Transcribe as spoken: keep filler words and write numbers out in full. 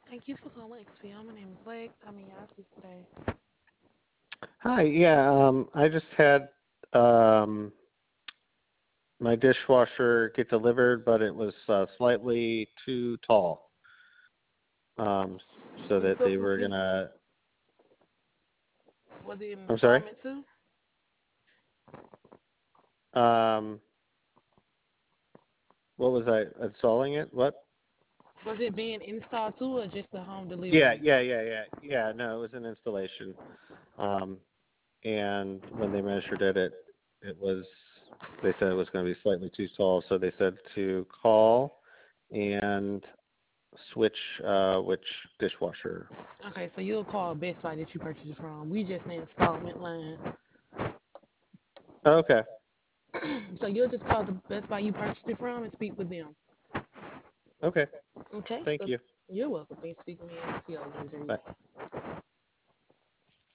Thank you for calling X P O. My name is Lex. How may I assist today? Hi, yeah, um, I just had um, my dishwasher get delivered, but it was uh, slightly too tall, um, so I'm that so they were confused. gonna. Was it an I'm sorry. installment too? Um, what was I installing it? What? Was it being installed too, or just the home Yeah, delivery? yeah, yeah, yeah, yeah. No, it was an installation. Um, and when they measured it, it it was. They said it was going to be slightly too tall, so they said to call and switch uh, which dishwasher. Okay, so you'll call Best Buy that you purchased it from. We just an installment line. Okay. So you'll just call the Best Buy you purchased it from and speak with them. Okay. Okay, Thank so you. you're welcome. Thanks for speaking with me. X P O user. Bye.